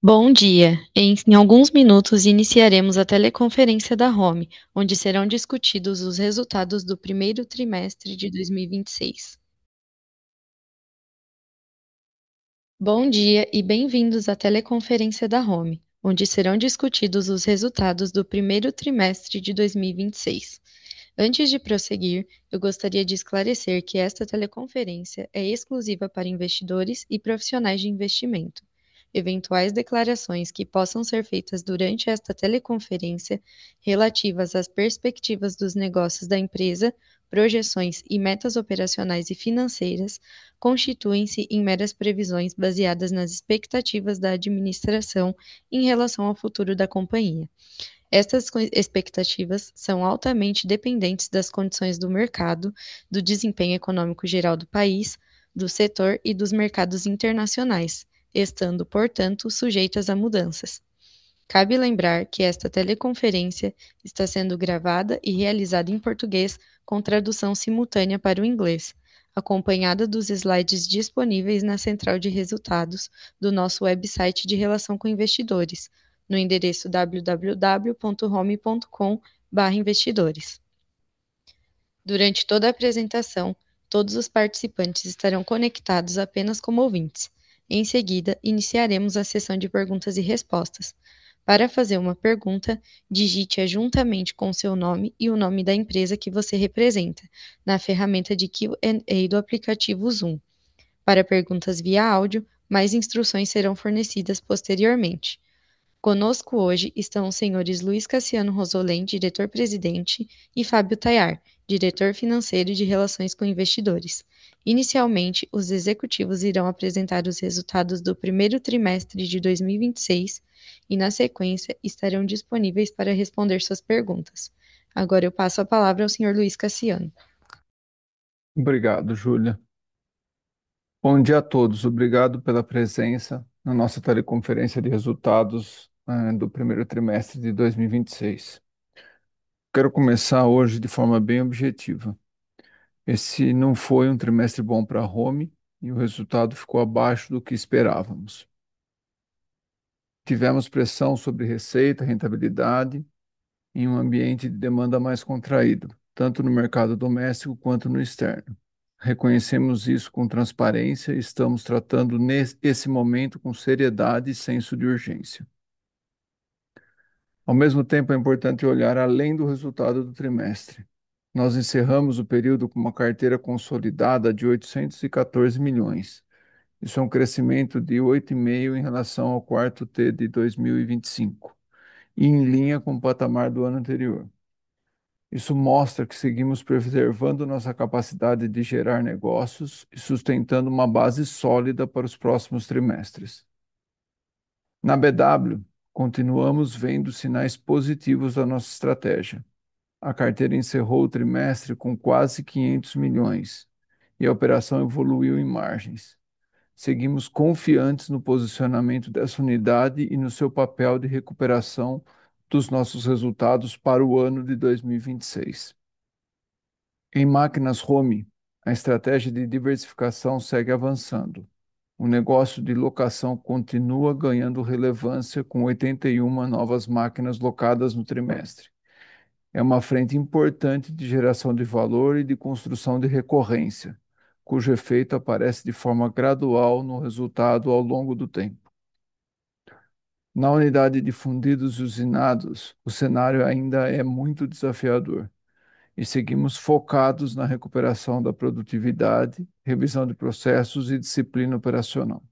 Bom dia. Em alguns minutos iniciaremos a teleconferência da Home, onde serão discutidos os resultados do primeiro trimestre de 2026. Bom dia e bem-vindos à teleconferência da Home, onde serão discutidos os resultados do primeiro trimestre de 2026. Antes de prosseguir, eu gostaria de esclarecer que esta teleconferência é exclusiva para investidores e profissionais de investimento. Eventuais declarações que possam ser feitas durante esta teleconferência relativas às perspectivas dos negócios da empresa, projeções e metas operacionais e financeiras constituem-se em meras previsões baseadas nas expectativas da administração em relação ao futuro da companhia. Estas expectativas são altamente dependentes das condições do mercado, do desempenho econômico geral do país, do setor e dos mercados internacionais, estando, portanto, sujeitas a mudanças. Cabe lembrar que esta teleconferência está sendo gravada e realizada em português com tradução simultânea para o inglês, acompanhada dos slides disponíveis na central de resultados do nosso website de relação com investidores, no endereço www.home.com/investidores. Durante toda a apresentação, todos os participantes estarão conectados apenas como ouvintes. Em seguida, iniciaremos a sessão de perguntas e respostas. Para fazer uma pergunta, digite-a juntamente com seu nome e o nome da empresa que você representa, na ferramenta de Q&A do aplicativo Zoom. Para perguntas via áudio, mais instruções serão fornecidas posteriormente. Conosco hoje estão os senhores Luiz Cassiano Rosolém, diretor-presidente, e Fábio Tayar, diretor financeiro e de Relações com Investidores. Inicialmente, os executivos irão apresentar os resultados do primeiro trimestre de 2026 e, na sequência, estarão disponíveis para responder suas perguntas. Agora eu passo a palavra ao senhor Luiz Cassiano. Obrigado, Júlia. Bom dia a todos. Obrigado pela presença na nossa teleconferência de resultados, do primeiro trimestre de 2026. Quero começar hoje de forma bem objetiva. Esse não foi um trimestre bom para a Home e o resultado ficou abaixo do que esperávamos. Tivemos pressão sobre receita, rentabilidade em um ambiente de demanda mais contraído, tanto no mercado doméstico quanto no externo. Reconhecemos isso com transparência e estamos tratando esse momento com seriedade e senso de urgência. Ao mesmo tempo, é importante olhar além do resultado do trimestre. Nós encerramos o período com uma carteira consolidada de 814 milhões. Isso é um crescimento de 8,5% em relação ao quarto T de 2025 e em linha com o patamar do ano anterior. Isso mostra que seguimos preservando nossa capacidade de gerar negócios e sustentando uma base sólida para os próximos trimestres. Na BW, continuamos vendo sinais positivos da nossa estratégia. A carteira encerrou o trimestre com quase 500 milhões e a operação evoluiu em margens. Seguimos confiantes no posicionamento dessa unidade e no seu papel de recuperação dos nossos resultados para o ano de 2026. Em máquinas home, a estratégia de diversificação segue avançando. O negócio de locação continua ganhando relevância com 81 novas máquinas locadas no trimestre. É uma frente importante de geração de valor e de construção de recorrência, cujo efeito aparece de forma gradual no resultado ao longo do tempo. Na unidade de fundidos e usinados, o cenário ainda é muito desafiador e seguimos focados na recuperação da produtividade, revisão de processos e disciplina operacional.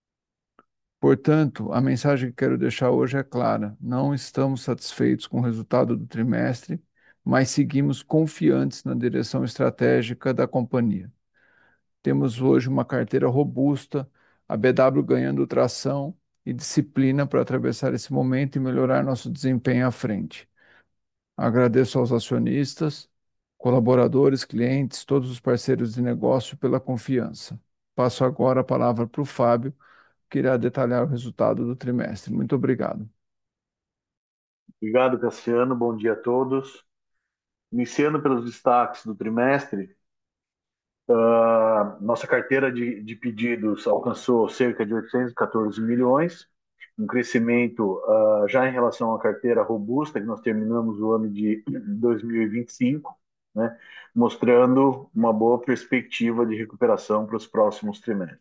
Portanto, a mensagem que quero deixar hoje é clara: não estamos satisfeitos com o resultado do trimestre, mas seguimos confiantes na direção estratégica da companhia. Temos hoje uma carteira robusta, a BW ganhando tração e disciplina para atravessar esse momento e melhorar nosso desempenho à frente. Agradeço aos acionistas, colaboradores, clientes, todos os parceiros de negócio pela confiança. Passo agora a palavra para o Fábio, que irá detalhar o resultado do trimestre. Muito obrigado. Obrigado, Cassiano. Bom dia a todos. Iniciando pelos destaques do trimestre, nossa carteira de pedidos alcançou cerca de 814 milhões, um crescimento já em relação à carteira robusta, que nós terminamos o ano de 2025, né, mostrando uma boa perspectiva de recuperação para os próximos trimestres.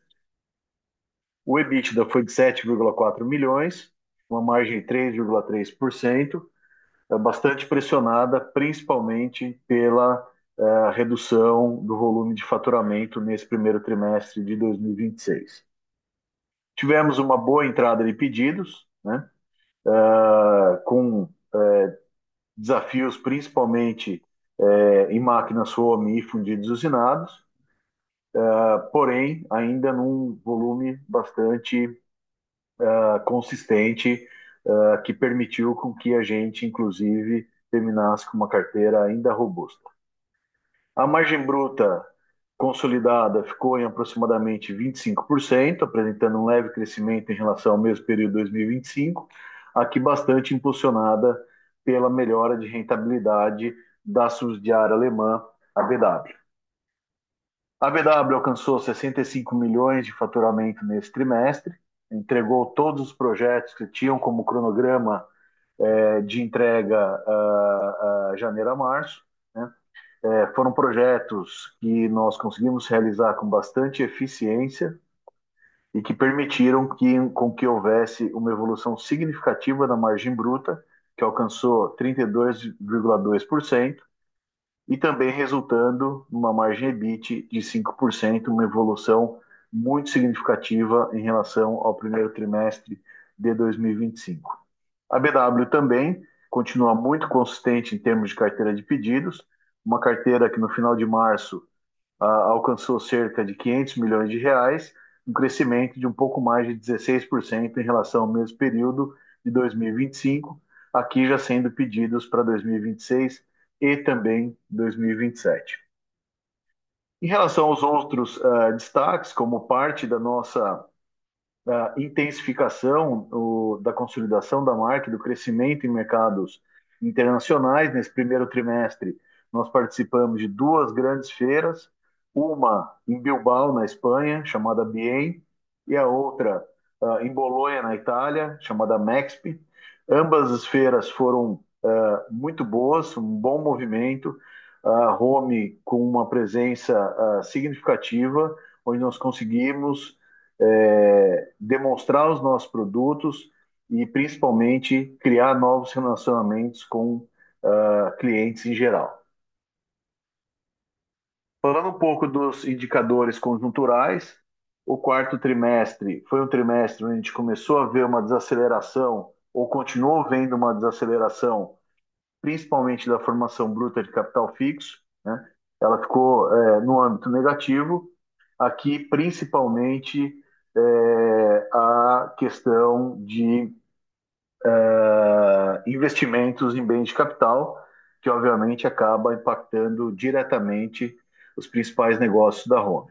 O EBITDA foi de 7,4 milhões, uma margem de 3,3%, bastante pressionada, principalmente pela redução do volume de faturamento nesse primeiro trimestre de 2026. Tivemos uma boa entrada de pedidos, né, com desafios principalmente em máquinas home e fundidos usinados, porém ainda num volume bastante consistente, que permitiu com que a gente, inclusive, terminasse com uma carteira ainda robusta. A margem bruta consolidada ficou em aproximadamente 25%, apresentando um leve crescimento em relação ao mesmo período de 2025, aqui bastante impulsionada pela melhora de rentabilidade da subsidiária alemã, a BW. A BW alcançou 65 milhões de faturamento nesse trimestre, entregou todos os projetos que tinham como cronograma de entrega janeiro a março, né? Foram projetos que nós conseguimos realizar com bastante eficiência e que permitiram com que houvesse uma evolução significativa da margem bruta, que alcançou 32,2%, e também resultando numa margem EBIT de 5%, uma evolução muito significativa em relação ao primeiro trimestre de 2025. A BW também continua muito consistente em termos de carteira de pedidos, uma carteira que no final de março alcançou cerca de 500 milhões de reais, um crescimento de um pouco mais de 16% em relação ao mesmo período de 2025, aqui já sendo pedidos para 2026 e também 2027. Em relação aos outros destaques, como parte da nossa intensificação da consolidação da marca e do crescimento em mercados internacionais. Nesse primeiro trimestre, nós participamos de duas grandes feiras, uma em Bilbao, na Espanha, chamada Bien, e a outra em Bolonha, na Itália, chamada Mexp. Ambas as feiras foram muito boas, um bom movimento, a Home com uma presença significativa, onde nós conseguimos demonstrar os nossos produtos e principalmente criar novos relacionamentos com clientes em geral. Falando um pouco dos indicadores conjunturais, o quarto trimestre foi um trimestre onde a gente começou a ver uma desaceleração, ou continuou vendo uma desaceleração, principalmente da formação bruta de capital fixo, né? Ela ficou no âmbito negativo, aqui principalmente a questão de investimentos em bens de capital, que obviamente acaba impactando diretamente os principais negócios da Home.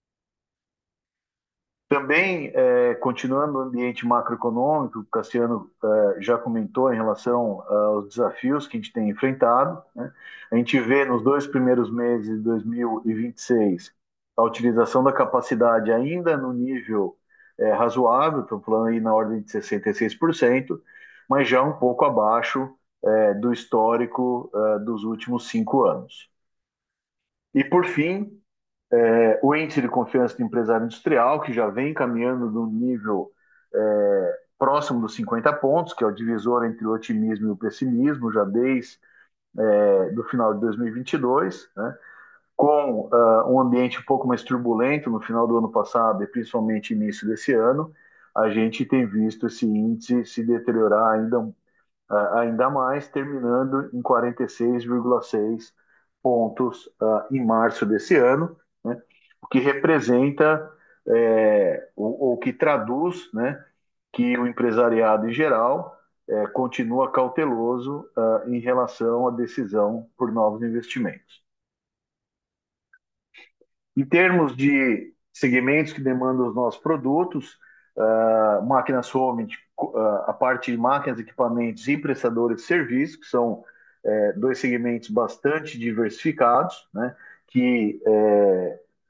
Também, continuando no ambiente macroeconômico, o Cassiano já comentou em relação aos desafios que a gente tem enfrentado, né? A gente vê nos 2 primeiros meses de 2026 a utilização da capacidade ainda no nível razoável, estamos falando aí na ordem de 66%, mas já um pouco abaixo do histórico dos últimos 5 anos. E, por fim, o índice de confiança do empresário industrial, que já vem caminhando num nível próximo dos 50 pontos, que é o divisor entre o otimismo e o pessimismo, já desde do final de 2022, né? Com um ambiente um pouco mais turbulento no final do ano passado e principalmente início desse ano, a gente tem visto esse índice se deteriorar ainda mais, terminando em 46,6 pontos em março desse ano, né? O que representa, ou que traduz, né, que o empresariado em geral continua cauteloso em relação à decisão por novos investimentos. Em termos de segmentos que demandam os nossos produtos, máquinas home, a parte de máquinas, equipamentos e prestadores de serviços, que são dois segmentos bastante diversificados, né, que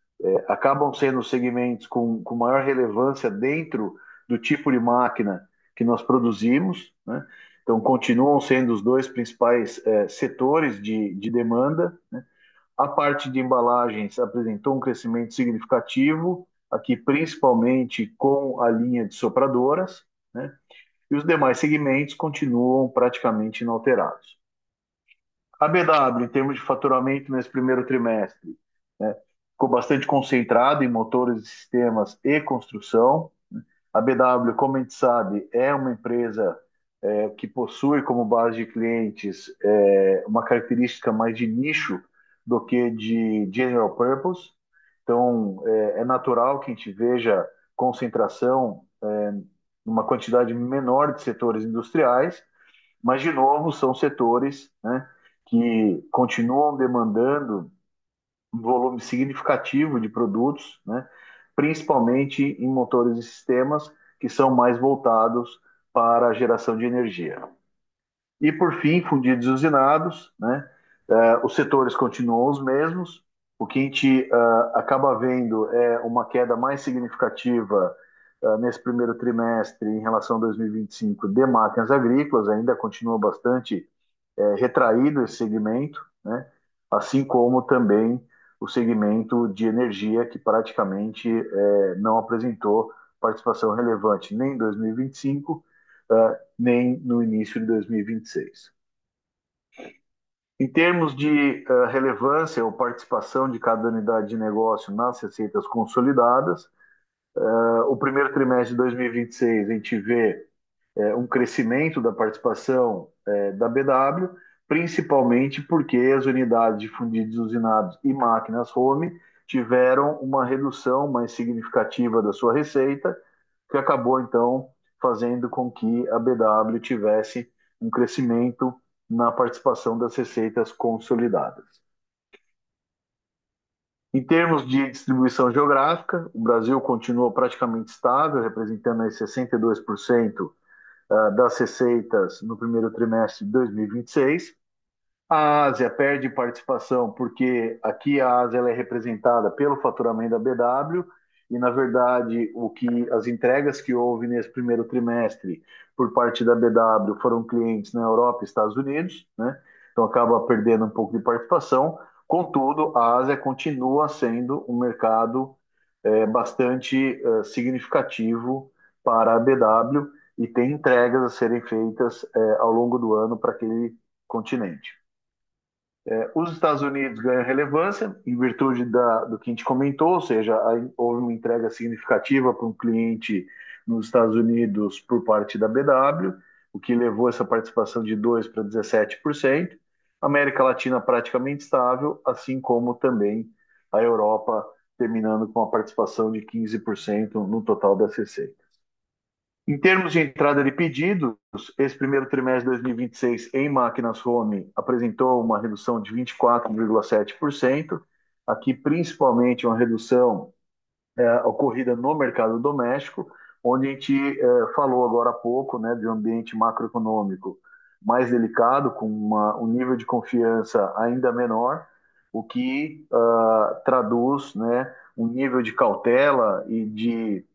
acabam sendo segmentos com maior relevância dentro do tipo de máquina que nós produzimos, né? Então, continuam sendo os dois principais setores de demanda, né? A parte de embalagens apresentou um crescimento significativo, aqui principalmente com a linha de sopradoras, né? E os demais segmentos continuam praticamente inalterados. A BW, em termos de faturamento nesse primeiro trimestre, né, ficou bastante concentrado em motores e sistemas e construção. A BW, como a gente sabe, é uma empresa que possui como base de clientes uma característica mais de nicho do que de general purpose. Então, é natural que a gente veja concentração numa quantidade menor de setores industriais, mas, de novo, são setores, né, que continuam demandando um volume significativo de produtos, né, principalmente em motores e sistemas que são mais voltados para a geração de energia. E, por fim, fundidos e usinados, né, os setores continuam os mesmos. O que a gente acaba vendo é uma queda mais significativa nesse primeiro trimestre em relação a 2025 de máquinas agrícolas, ainda continua bastante retraído esse segmento, né? Assim como também o segmento de energia, que praticamente não apresentou participação relevante nem em 2025, nem no início de 2026. Em termos de relevância ou participação de cada unidade de negócio nas receitas consolidadas, o primeiro trimestre de 2026 a gente vê um crescimento da participação da BW, principalmente porque as unidades de fundidos usinados e máquinas home tiveram uma redução mais significativa da sua receita, que acabou então fazendo com que a BW tivesse um crescimento na participação das receitas consolidadas. Em termos de distribuição geográfica, o Brasil continua praticamente estável, representando aí 62% das receitas no primeiro trimestre de 2026. A Ásia perde participação porque aqui a Ásia ela é representada pelo faturamento da BW e, na verdade, as entregas que houve nesse primeiro trimestre por parte da BW foram clientes na Europa e Estados Unidos, né? Então acaba perdendo um pouco de participação. Contudo, a Ásia continua sendo um mercado bastante significativo para a BW e tem entregas a serem feitas ao longo do ano para aquele continente. Os Estados Unidos ganham relevância em virtude do que a gente comentou, ou seja, houve uma entrega significativa para um cliente nos Estados Unidos por parte da BW, o que levou essa participação de 2% para 17%. América Latina praticamente estável, assim como também a Europa, terminando com a participação de 15% no total das receitas. Em termos de entrada de pedidos, esse primeiro trimestre de 2026 em máquinas home apresentou uma redução de 24,7%, aqui principalmente uma redução ocorrida no mercado doméstico, onde a gente falou agora há pouco, né, de um ambiente macroeconômico mais delicado, com um nível de confiança ainda menor, o que traduz, né, um nível de cautela e de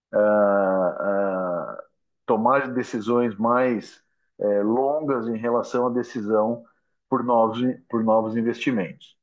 tomar decisões mais longas em relação à decisão por novos investimentos.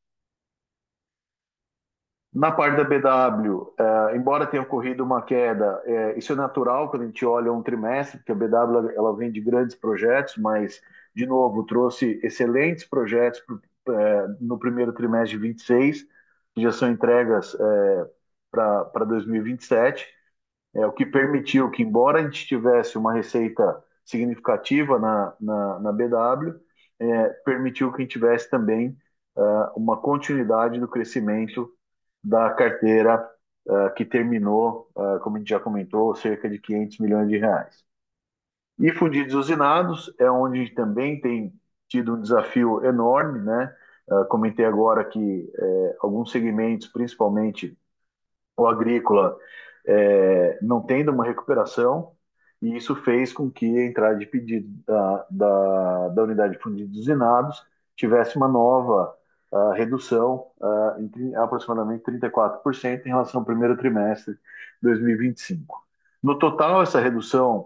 Na parte da BW, embora tenha ocorrido uma queda, isso é natural quando a gente olha um trimestre, porque a BW ela vem de grandes projetos, mas, de novo, trouxe excelentes projetos no primeiro trimestre de 26, que já são entregas para 2027. O que permitiu que, embora a gente tivesse uma receita significativa na BW, permitiu que a gente tivesse também uma continuidade do crescimento da carteira que terminou, como a gente já comentou, cerca de 500 milhões de reais. E fundidos usinados é onde a gente também tem tido um desafio enorme, né? Comentei agora que alguns segmentos, principalmente o agrícola, não tendo uma recuperação, e isso fez com que a entrada de pedido da unidade de fundidos usinados tivesse uma nova redução em aproximadamente 34% em relação ao primeiro trimestre de 2025. No total, essa redução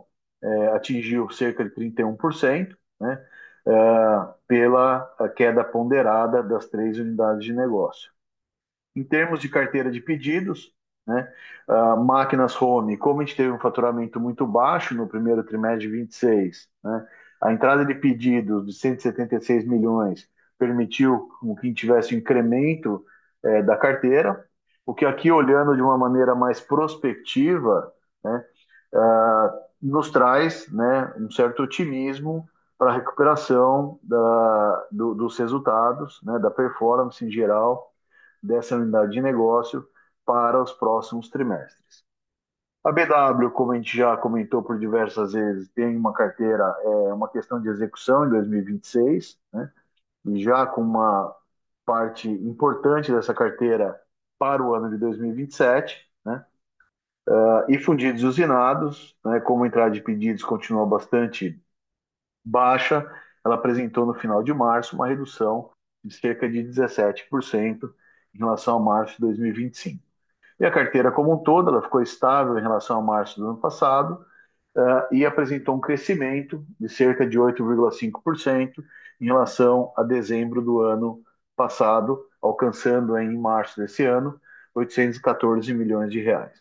atingiu cerca de 31%, né, pela queda ponderada das três unidades de negócio. Em termos de carteira de pedidos, né, máquinas home, como a gente teve um faturamento muito baixo no primeiro trimestre de 26, né, a entrada de pedidos de 176 milhões permitiu que a gente tivesse um incremento da carteira, o que aqui, olhando de uma maneira mais prospectiva, né, nos traz, né, um certo otimismo para a recuperação dos resultados, né, da performance em geral dessa unidade de negócio para os próximos trimestres. A BW, como a gente já comentou por diversas vezes, tem uma carteira, uma questão de execução em 2026, né, e já com uma parte importante dessa carteira para o ano de 2027, né, e fundidos usinados, né, como a entrada de pedidos continua bastante baixa, ela apresentou no final de março uma redução de cerca de 17% em relação a março de 2025. E a carteira como um todo, ela ficou estável em relação a março do ano passado, e apresentou um crescimento de cerca de 8,5% em relação a dezembro do ano passado, alcançando em março desse ano 814 milhões de reais.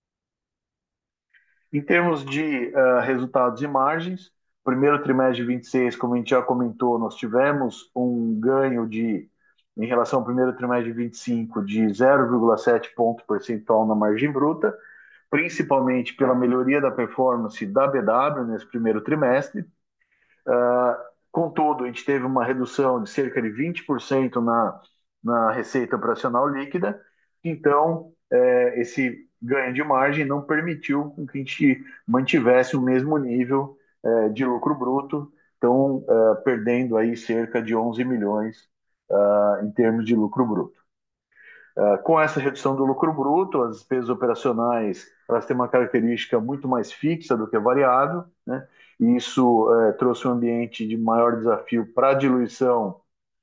Em termos de resultados e margens, primeiro trimestre de 26, como a gente já comentou, nós tivemos um ganho em relação ao primeiro trimestre de 25, de 0,7 ponto percentual na margem bruta, principalmente pela melhoria da performance da BW nesse primeiro trimestre. Contudo, a gente teve uma redução de cerca de 20% na receita operacional líquida, então esse ganho de margem não permitiu que a gente mantivesse o mesmo nível de lucro bruto, então perdendo aí cerca de 11 milhões em termos de lucro bruto. Com essa redução do lucro bruto, as despesas operacionais elas têm uma característica muito mais fixa do que variável, né? E isso trouxe um ambiente de maior desafio para a diluição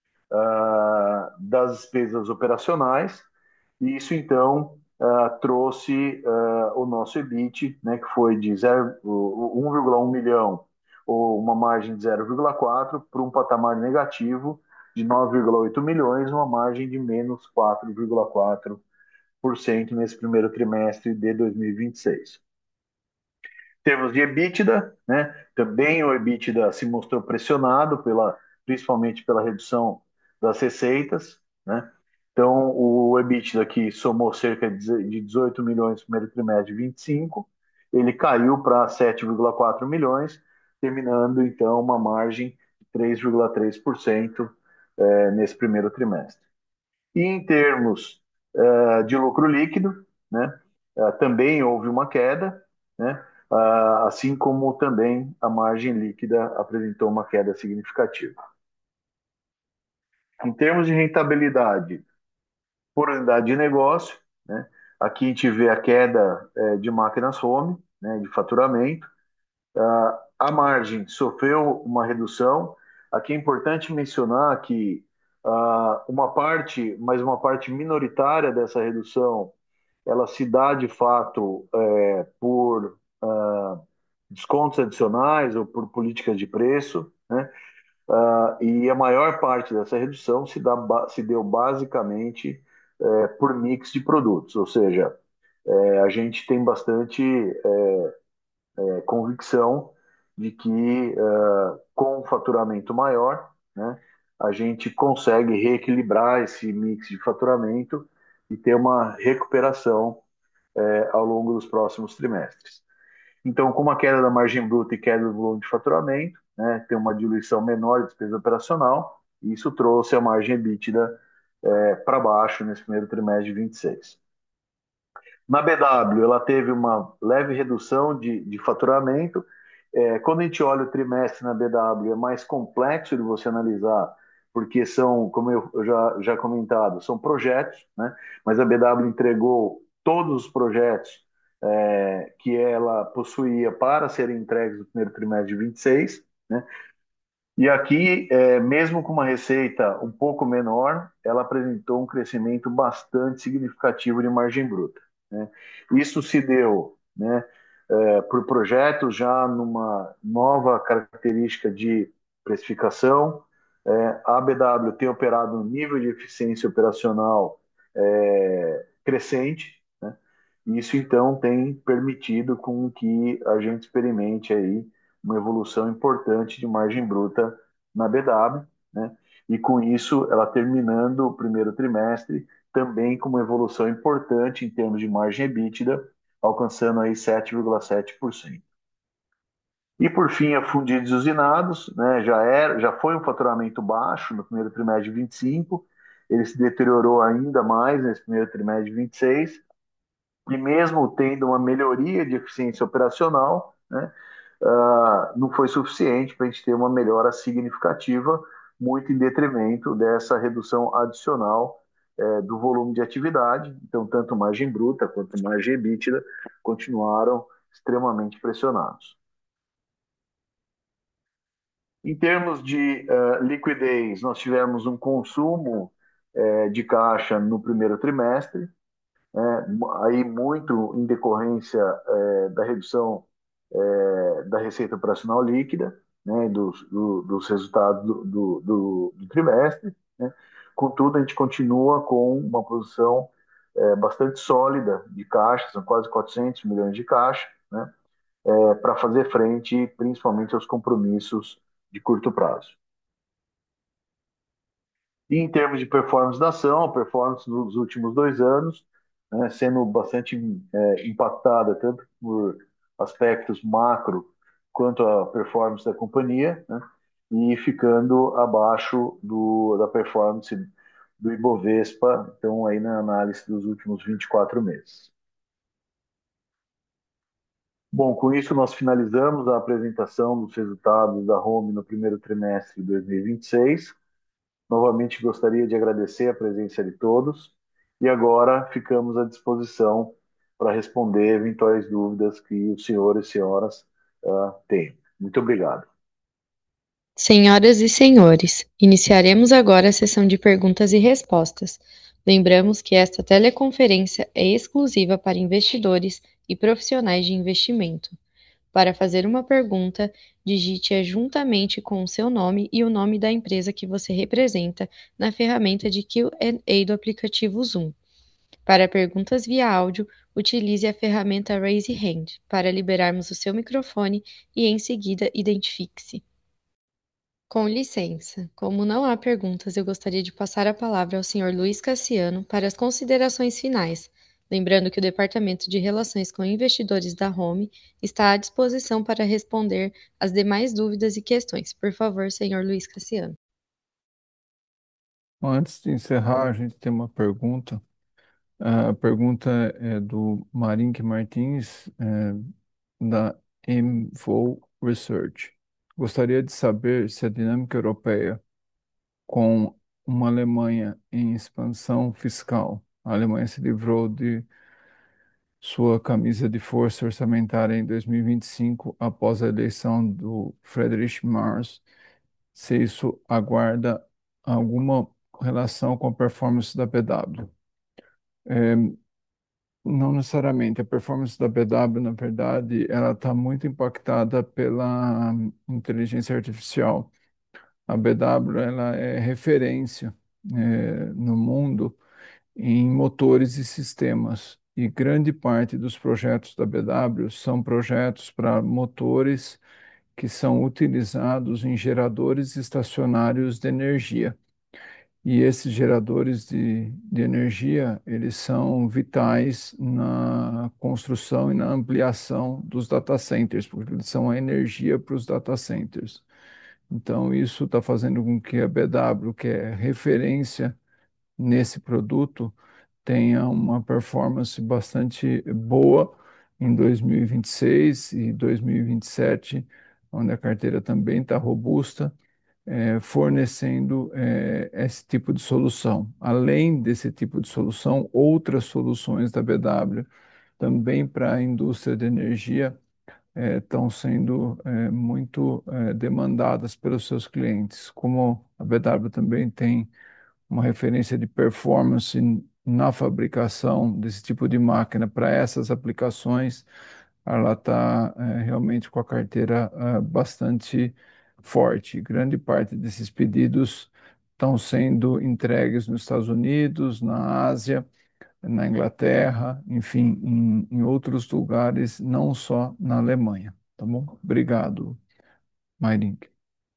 das despesas operacionais, e isso então trouxe o nosso EBIT, né, que foi de 1,1 milhão, ou uma margem de 0,4, para um patamar negativo de 9,8 milhões, uma margem de menos 4,4% nesse primeiro trimestre de 2026. Em termos de EBITDA, né, também o EBITDA se mostrou pressionado principalmente pela redução das receitas, né? Então, o EBITDA aqui somou cerca de 18 milhões no primeiro trimestre de 25, ele caiu para 7,4 milhões, terminando então uma margem de 3,3% nesse primeiro trimestre. E em termos de lucro líquido, né, também houve uma queda, né, assim como também a margem líquida apresentou uma queda significativa. Em termos de rentabilidade por unidade de negócio, né, aqui a gente vê a queda de máquinas home, né, de faturamento. A margem sofreu uma redução. Aqui é importante mencionar que mas uma parte minoritária dessa redução, ela se dá de fato por descontos adicionais ou por políticas de preço, né? E a maior parte dessa redução se deu basicamente por mix de produtos, ou seja, a gente tem bastante convicção de que com um faturamento maior, né, a gente consegue reequilibrar esse mix de faturamento e ter uma recuperação ao longo dos próximos trimestres. Então, com a queda da margem bruta e queda do volume de faturamento, né, tem uma diluição menor de despesa operacional, e isso trouxe a margem EBITDA para baixo nesse primeiro trimestre de 26. Na BW, ela teve uma leve redução de faturamento. Quando a gente olha o trimestre na BW, é mais complexo de você analisar, porque são, como eu já comentado, são projetos, né? Mas a BW entregou todos os projetos que ela possuía para serem entregues no primeiro trimestre de 26, né? E aqui, mesmo com uma receita um pouco menor, ela apresentou um crescimento bastante significativo de margem bruta, né? Isso se deu, né, por projetos já numa nova característica de precificação. A BW tem operado um nível de eficiência operacional crescente, né? Isso então tem permitido com que a gente experimente aí uma evolução importante de margem bruta na BW, né? E com isso ela terminando o primeiro trimestre também com uma evolução importante em termos de margem EBITDA, alcançando aí 7,7%. E por fim, a fundidos e usinados, né, já foi um faturamento baixo no primeiro trimestre de 25, ele se deteriorou ainda mais nesse primeiro trimestre de 26, e mesmo tendo uma melhoria de eficiência operacional, né, não foi suficiente para a gente ter uma melhora significativa, muito em detrimento dessa redução adicional do volume de atividade. Então, tanto margem bruta quanto margem EBITDA continuaram extremamente pressionados. Em termos de liquidez, nós tivemos um consumo de caixa no primeiro trimestre, aí muito em decorrência da redução da receita operacional líquida, né, dos resultados do trimestre. Né? Contudo, a gente continua com uma posição bastante sólida de caixa, são quase 400 milhões de caixa, né, para fazer frente principalmente aos compromissos de curto prazo. E em termos de performance da ação, a performance nos últimos 2 anos, né, sendo bastante impactada tanto por aspectos macro quanto a performance da companhia, né, e ficando abaixo da performance do Ibovespa, então aí na análise dos últimos 24 meses. Bom, com isso nós finalizamos a apresentação dos resultados da Home no primeiro trimestre de 2026. Novamente gostaria de agradecer a presença de todos e agora ficamos à disposição para responder eventuais dúvidas que os senhores e senhoras tenham. Muito obrigado. Senhoras e senhores, iniciaremos agora a sessão de perguntas e respostas. Lembramos que esta teleconferência é exclusiva para investidores e profissionais de investimento. Para fazer uma pergunta, digite-a juntamente com o seu nome e o nome da empresa que você representa na ferramenta de Q&A do aplicativo Zoom. Para perguntas via áudio, utilize a ferramenta Raise Hand para liberarmos o seu microfone e, em seguida, identifique-se. Com licença, como não há perguntas, eu gostaria de passar a palavra ao Sr. Luiz Cassiano para as considerações finais, lembrando que o Departamento de Relações com Investidores da Home está à disposição para responder as demais dúvidas e questões. Por favor, Sr. Luiz Cassiano. Antes de encerrar, a gente tem uma pergunta. A pergunta é do Marink Martins, da MVO Research. Gostaria de saber se a dinâmica europeia, com uma Alemanha em expansão fiscal, a Alemanha se livrou de sua camisa de força orçamentária em 2025 após a eleição do Friedrich Merz, se isso aguarda alguma relação com a performance da BW. Não necessariamente. A performance da BW, na verdade, ela está muito impactada pela inteligência artificial. A BW, ela é referência, no mundo em motores e sistemas. E grande parte dos projetos da BW são projetos para motores que são utilizados em geradores estacionários de energia. E esses geradores de energia, eles são vitais na construção e na ampliação dos data centers, porque eles são a energia para os data centers. Então, isso está fazendo com que a BW, que é referência nesse produto, tenha uma performance bastante boa em 2026 e 2027, onde a carteira também está robusta, fornecendo esse tipo de solução. Além desse tipo de solução, outras soluções da BW, também para a indústria de energia, estão sendo muito demandadas pelos seus clientes. Como a BW também tem uma referência de performance na fabricação desse tipo de máquina para essas aplicações, ela está realmente com a carteira bastante forte. Grande parte desses pedidos estão sendo entregues nos Estados Unidos, na Ásia, na Inglaterra, enfim, em outros lugares, não só na Alemanha. Tá bom? Obrigado, Mairink.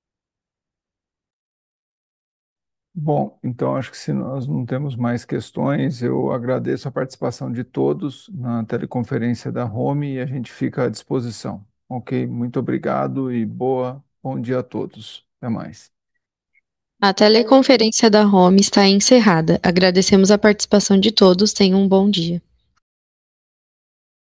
Bom, então acho que se nós não temos mais questões, eu agradeço a participação de todos na teleconferência da Home e a gente fica à disposição. Ok? Muito obrigado e bom dia a todos. Até mais. A teleconferência da Home está encerrada. Agradecemos a participação de todos. Tenham um bom dia.